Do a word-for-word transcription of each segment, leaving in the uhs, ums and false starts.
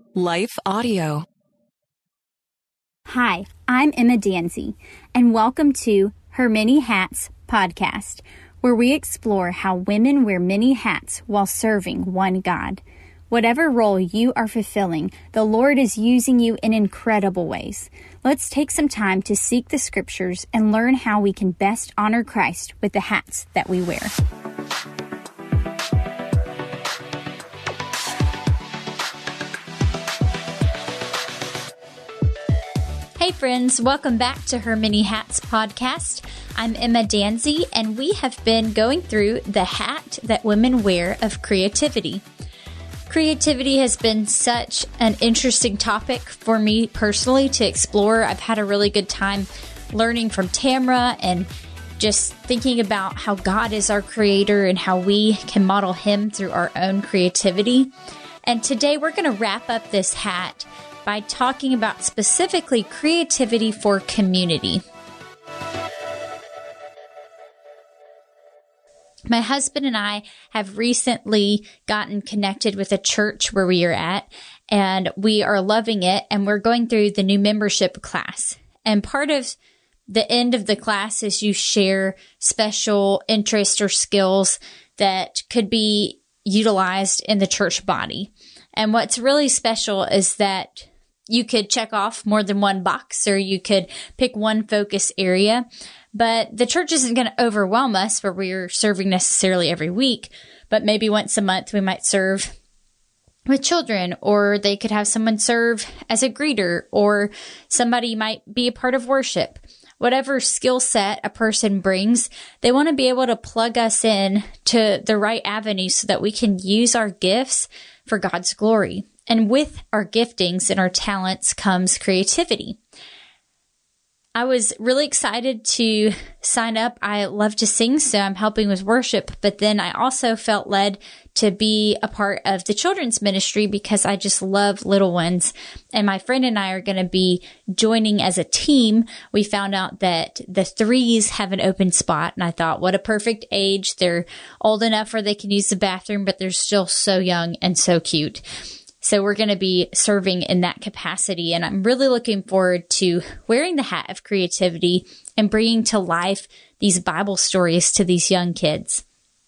Life Audio. Hi, I'm Emma Danzy, and welcome to Her Many Hats podcast, where we explore how women wear many hats while serving one God. Whatever role you are fulfilling, the Lord is using you in incredible ways. Let's take some time to seek the scriptures and learn how we can best honor Christ with the hats that we wear. Hey friends, welcome back to Her Many Hats podcast. I'm Emma Danzy, and we have been going through the hat that women wear of creativity. Creativity has been such an interesting topic for me personally to explore. I've had a really good time learning from Tamra and just thinking about how God is our creator and how we can model him through our own creativity. And today we're going to wrap up this hat by talking about specifically creativity for community. My husband and I have recently gotten connected with a church where we are at, and we are loving it, and we're going through the new membership class. And part of the end of the class is you share special interests or skills that could be utilized in the church body. And what's really special is that you could check off more than one box, or you could pick one focus area. But the church isn't going to overwhelm us where we're serving necessarily every week, but maybe once a month we might serve with children, or they could have someone serve as a greeter, or somebody might be a part of worship. Whatever skill set a person brings, they want to be able to plug us in to the right avenue so that we can use our gifts for God's glory. And with our giftings and our talents comes creativity. I was really excited to sign up. I love to sing, so I'm helping with worship. But then I also felt led to be a part of the children's ministry because I just love little ones. And my friend and I are going to be joining as a team. We found out that the threes have an open spot. And I thought, what a perfect age. They're old enough where they can use the bathroom, but they're still so young and so cute. So we're going to be serving in that capacity, and I'm really looking forward to wearing the hat of creativity and bringing to life these Bible stories to these young kids.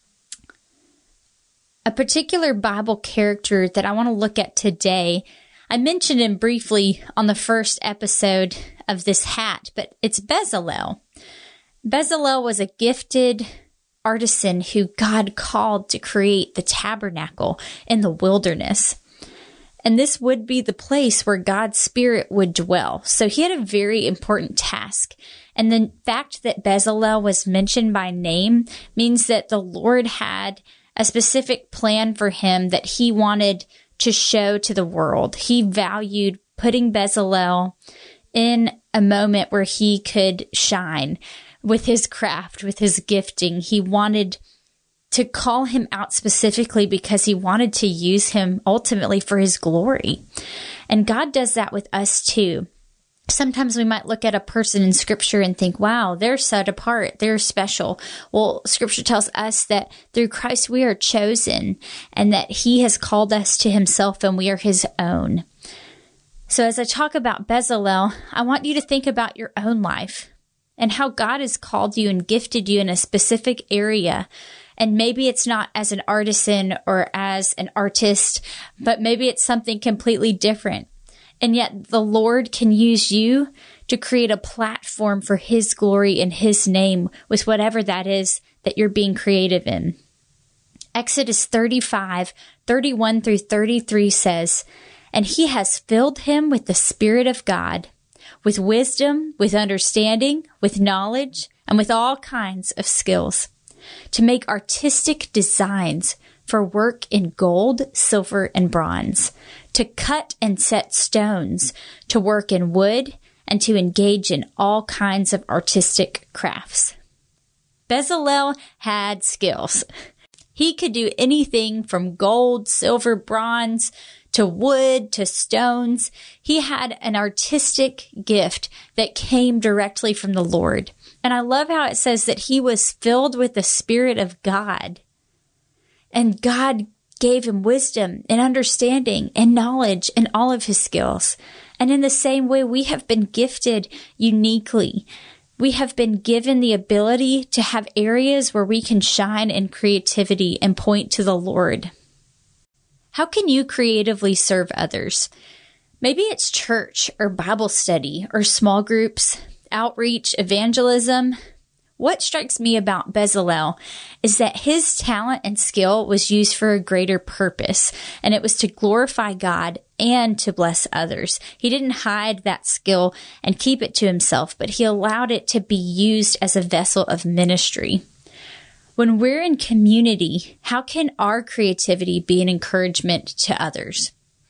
A particular Bible character that I want to look at today, I mentioned him briefly on the first episode of this hat, but it's Bezalel. Bezalel was a gifted artisan who God called to create the tabernacle in the wilderness. And this would be the place where God's Spirit would dwell. So he had a very important task. And the fact that Bezalel was mentioned by name means that the Lord had a specific plan for him that he wanted to show to the world. He valued putting Bezalel in a moment where he could shine with his craft, with his gifting. He wanted to call him out specifically because he wanted to use him ultimately for his glory. And God does that with us too. Sometimes we might look at a person in scripture and think, wow, they're set apart. They're special. Well, scripture tells us that through Christ we are chosen and that he has called us to himself and we are his own. So as I talk about Bezalel, I want you to think about your own life and how God has called you and gifted you in a specific area. And maybe it's not as an artisan or as an artist, but maybe it's something completely different. And yet the Lord can use you to create a platform for his glory and his name with whatever that is that you're being creative in. Exodus thirty-five, thirty-one through thirty-three says, "And he has filled him with the Spirit of God, with wisdom, with understanding, with knowledge, and with all kinds of skills, to make artistic designs for work in gold, silver, and bronze, to cut and set stones, to work in wood, and to engage in all kinds of artistic crafts." Bezalel had skills. He could do anything from gold, silver, bronze, to wood, to stones. He had an artistic gift that came directly from the Lord. And I love how it says that he was filled with the Spirit of God. And God gave him wisdom and understanding and knowledge in all of his skills. And in the same way, we have been gifted uniquely. We have been given the ability to have areas where we can shine in creativity and point to the Lord. How can you creatively serve others? Maybe it's church or Bible study or small groups, outreach, evangelism. What strikes me about Bezalel is that his talent and skill was used for a greater purpose, and it was to glorify God and to bless others. He didn't hide that skill and keep it to himself, but he allowed it to be used as a vessel of ministry. When we're in community, how can our creativity be an encouragement to others?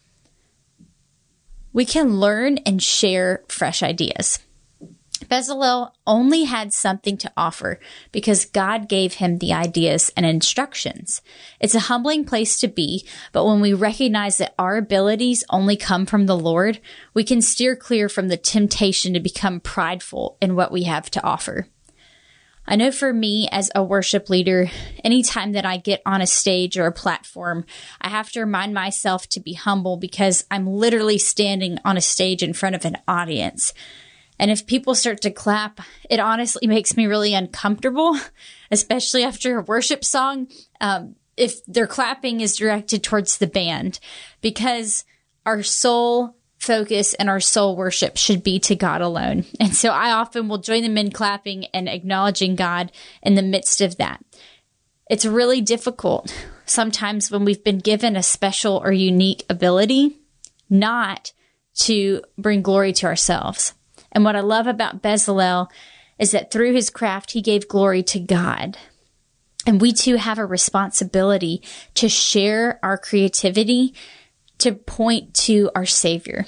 We can learn and share fresh ideas. Bezalel only had something to offer because God gave him the ideas and instructions. It's a humbling place to be, but when we recognize that our abilities only come from the Lord, we can steer clear from the temptation to become prideful in what we have to offer. I know for me as a worship leader, anytime that I get on a stage or a platform, I have to remind myself to be humble because I'm literally standing on a stage in front of an audience. And if people start to clap, it honestly makes me really uncomfortable, especially after a worship song, um, if their clapping is directed towards the band, because our sole focus and our soul worship should be to God alone. And so I often will join them in clapping and acknowledging God in the midst of that. It's really difficult sometimes when we've been given a special or unique ability not to bring glory to ourselves. And what I love about Bezalel is that through his craft, he gave glory to God. And we too have a responsibility to share our creativity to point to our Savior.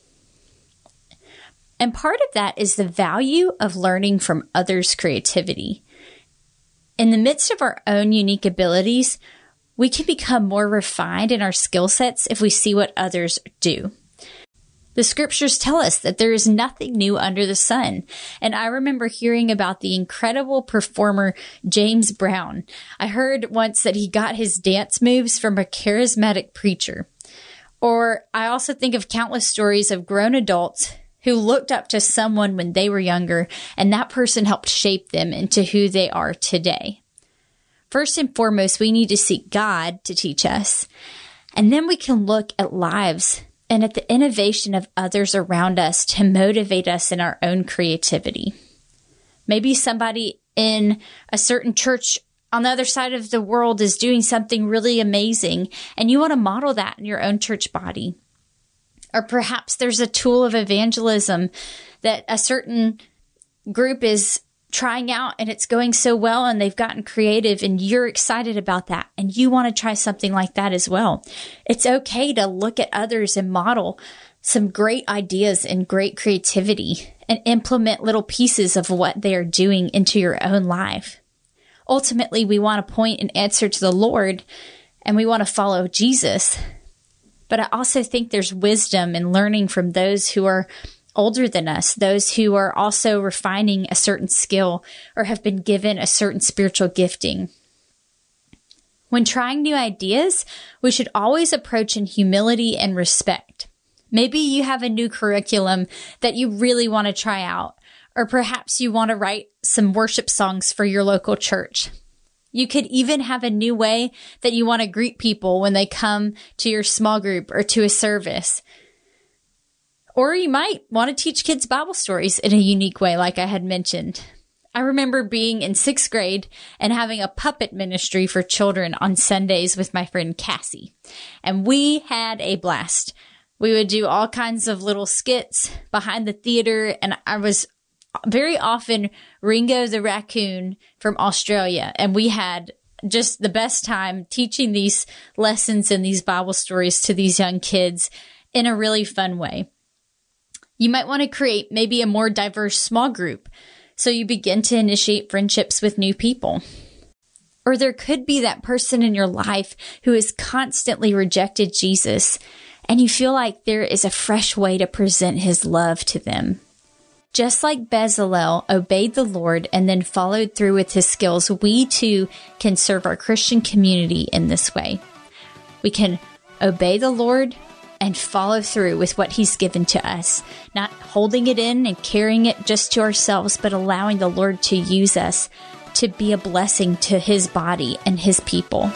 And part of that is the value of learning from others' creativity. In the midst of our own unique abilities, we can become more refined in our skill sets if we see what others do. The scriptures tell us that there is nothing new under the sun. And I remember hearing about the incredible performer James Brown. I heard once that he got his dance moves from a charismatic preacher. Or I also think of countless stories of grown adults who looked up to someone when they were younger, and that person helped shape them into who they are today. First and foremost, we need to seek God to teach us. And then we can look at lives and at the innovation of others around us to motivate us in our own creativity. Maybe somebody in a certain church on the other side of the world is doing something really amazing, and you want to model that in your own church body. Or perhaps there's a tool of evangelism that a certain group is trying out and it's going so well and they've gotten creative and you're excited about that and you want to try something like that as well. It's okay to look at others and model some great ideas and great creativity and implement little pieces of what they are doing into your own life. Ultimately, we want to point an answer to the Lord and we want to follow Jesus. But I also think there's wisdom in learning from those who are older than us, those who are also refining a certain skill or have been given a certain spiritual gifting. When trying new ideas, we should always approach in humility and respect. Maybe you have a new curriculum that you really want to try out, or perhaps you want to write some worship songs for your local church. You could even have a new way that you want to greet people when they come to your small group or to a service. Or you might want to teach kids Bible stories in a unique way, like I had mentioned. I remember being in sixth grade and having a puppet ministry for children on Sundays with my friend Cassie. And we had a blast. We would do all kinds of little skits behind the theater, and I was very often Ringo the raccoon from Australia. And we had just the best time teaching these lessons and these Bible stories to these young kids in a really fun way. You might want to create maybe a more diverse small group, so you begin to initiate friendships with new people. Or there could be that person in your life who has constantly rejected Jesus, and you feel like there is a fresh way to present his love to them. Just like Bezalel obeyed the Lord and then followed through with his skills, we too can serve our Christian community in this way. we can obey the Lord and follow through with what He's given to us, not holding it in and carrying it just to ourselves, but allowing the Lord to use us to be a blessing to His body and His people.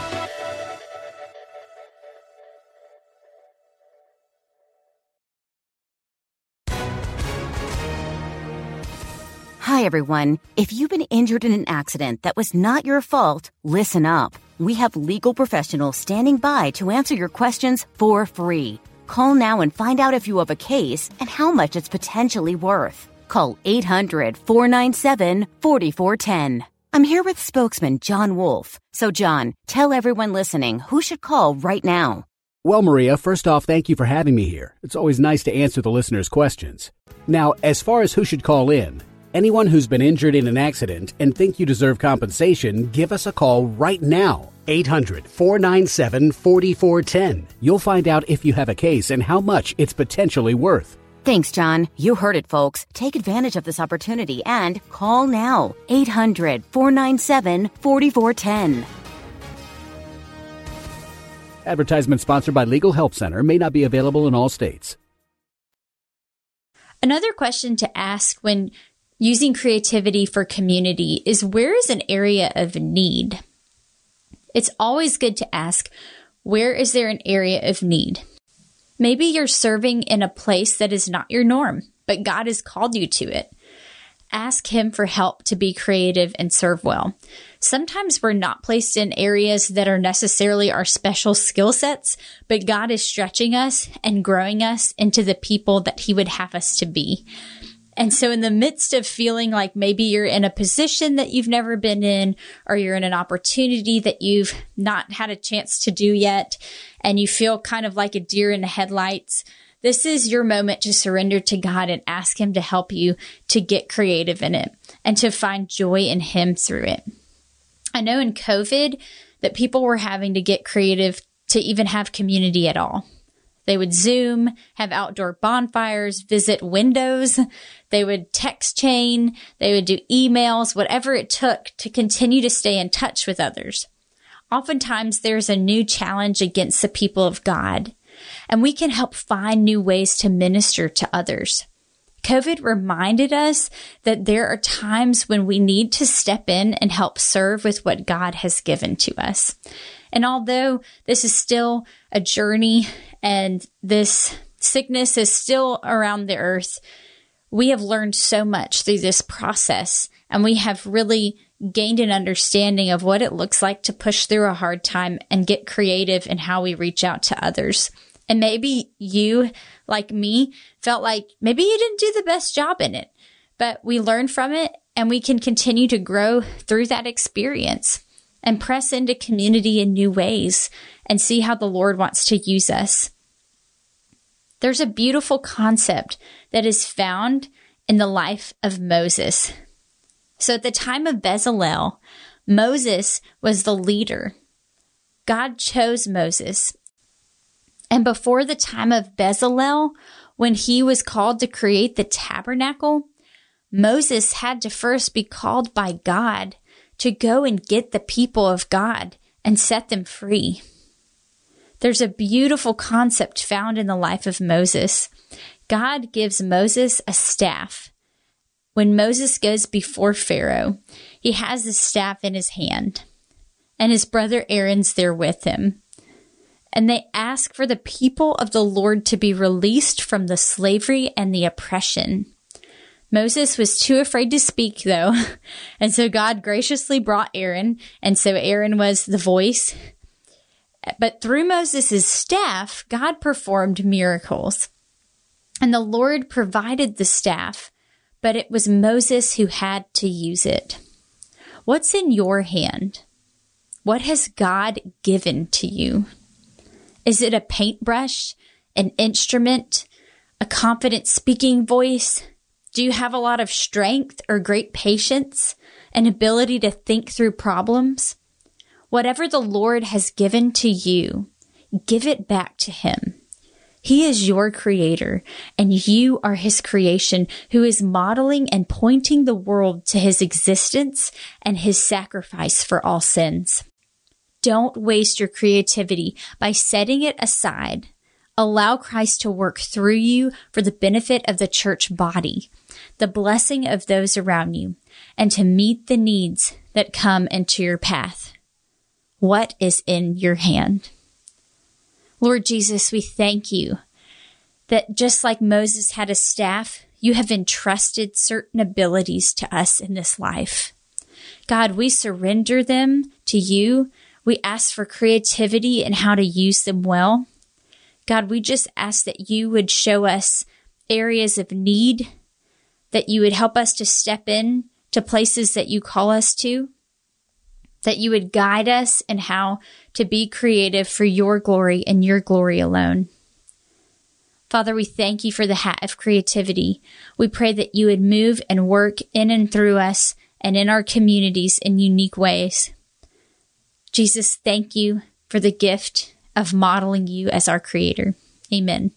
Hi, everyone. If you've been injured in an accident that was not your fault, listen up. We have legal professionals standing by to answer your questions for free. Call now and find out if you have a case and how much it's potentially worth. Call eight hundred, four nine seven, four four one zero. I'm here with spokesman John Wolf. So, John, tell everyone listening who should call right now. Well, Maria, first off, thank you for having me here. It's always nice to answer the listeners' questions. Now, as far as who should call in, anyone who's been injured in an accident and think you deserve compensation, give us a call right now. eight hundred, four nine seven, four four one zero. You'll find out if you have a case and how much it's potentially worth. Thanks, John. You heard it, folks. Take advantage of this opportunity and call now. eight hundred, four nine seven, four four one zero. Advertisement sponsored by Legal Help Center. May not be available in all states. Another question to ask when using creativity for community is, where is an area of need? It's always good to ask, where is there an area of need? Maybe you're serving in a place that is not your norm, but God has called you to it. Ask Him for help to be creative and serve well. Sometimes we're not placed in areas that are necessarily our special skill sets, but God is stretching us and growing us into the people that He would have us to be. And so in the midst of feeling like maybe you're in a position that you've never been in, or you're in an opportunity that you've not had a chance to do yet, and you feel kind of like a deer in the headlights, this is your moment to surrender to God and ask Him to help you to get creative in it and to find joy in Him through it. I know in COVID that people were having to get creative to even have community at all. They would Zoom, have outdoor bonfires, visit windows. They would text chain. They would do emails, whatever it took to continue to stay in touch with others. Oftentimes, there's a new challenge against the people of God, and we can help find new ways to minister to others. COVID reminded us that there are times when we need to step in and help serve with what God has given to us. And although this is still a journey and this sickness is still around the earth, we have learned so much through this process, and we have really gained an understanding of what it looks like to push through a hard time and get creative in how we reach out to others. And maybe you, like me, felt like maybe you didn't do the best job in it, but we learned from it, and we can continue to grow through that experience and press into community in new ways and see how the Lord wants to use us. There's a beautiful concept that is found in the life of Moses. So at the time of Bezalel, Moses was the leader. God chose Moses. And before the time of Bezalel, when he was called to create the tabernacle, Moses had to first be called by God to go and get the people of God and set them free. There's a beautiful concept found in the life of Moses. God gives Moses a staff. When Moses goes before Pharaoh, he has the staff in his hand, and his brother Aaron's there with him. And they ask for the people of the Lord to be released from the slavery and the oppression. Moses was too afraid to speak, though, and so God graciously brought Aaron, and so Aaron was the voice. But through Moses' staff, God performed miracles, and the Lord provided the staff, but it was Moses who had to use it. What's in your hand? What has God given to you? Is it a paintbrush, an instrument, a confident speaking voice? Do you have a lot of strength or great patience, an ability to think through problems? Whatever the Lord has given to you, give it back to Him. He is your creator, and you are His creation, who is modeling and pointing the world to His existence and His sacrifice for all sins. Don't waste your creativity by setting it aside. Allow Christ to work through you for the benefit of the church body, the blessing of those around you, and to meet the needs that come into your path. What is in your hand? Lord Jesus, we thank you that just like Moses had a staff, you have entrusted certain abilities to us in this life. God, we surrender them to you. We ask for creativity and how to use them well. God, we just ask that you would show us areas of need, that you would help us to step in to places that you call us to, that you would guide us in how to be creative for your glory and your glory alone. Father, we thank you for the hat of creativity. We pray that you would move and work in and through us and in our communities in unique ways. Jesus, thank you for the gift of modeling you as our creator. Amen.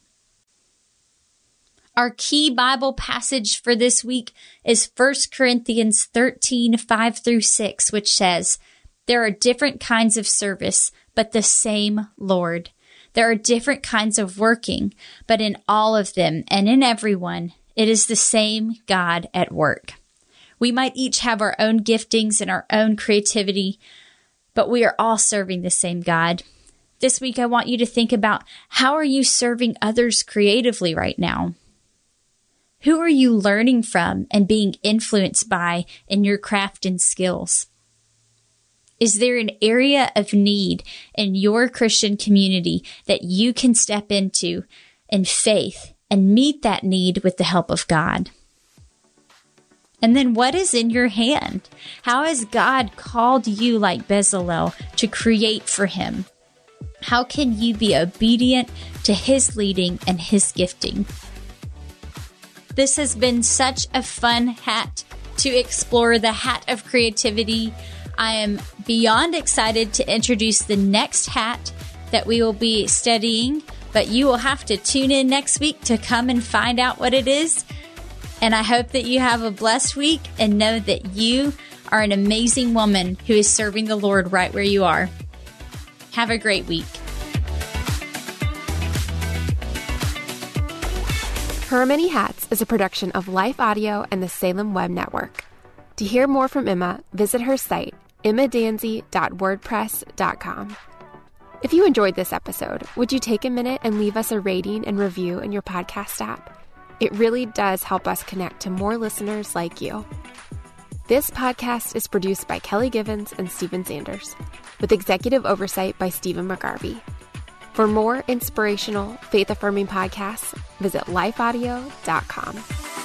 Our key Bible passage for this week is First Corinthians thirteen, five through six, which says, "There are different kinds of service, but the same Lord. There are different kinds of working, but in all of them and in everyone, it is the same God at work." We might each have our own giftings and our own creativity, but we are all serving the same God. This week, I want you to think about, how are you serving others creatively right now? Who are you learning from and being influenced by in your craft and skills? Is there an area of need in your Christian community that you can step into in faith and meet that need with the help of God? And then what is in your hand? How has God called you, like Bezalel, to create for him? How can you be obedient to his leading and his gifting? This has been such a fun hat to explore, the hat of creativity. I am beyond excited to introduce the next hat that we will be studying, but you will have to tune in next week to come and find out what it is. And I hope that you have a blessed week and know that you are an amazing woman who is serving the Lord right where you are. Have a great week. Her Many Hats is a production of Life Audio and the Salem Web Network. To hear more from Emma, visit her site, emma danzy dot wordpress dot com. If you enjoyed this episode, would you take a minute and leave us a rating and review in your podcast app? It really does help us connect to more listeners like you. This podcast is produced by Kelly Givens and Stephen Sanders, with executive oversight by Stephen McGarvey. For more inspirational, faith-affirming podcasts, visit life audio dot com.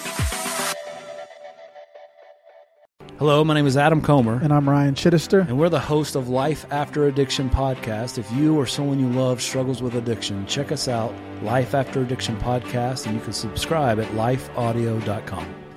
Hello, my name is Adam Comer. And I'm Ryan Chittister. And we're the host of Life After Addiction podcast. If you or someone you love struggles with addiction, check us out, Life After Addiction podcast, and you can subscribe at life audio dot com.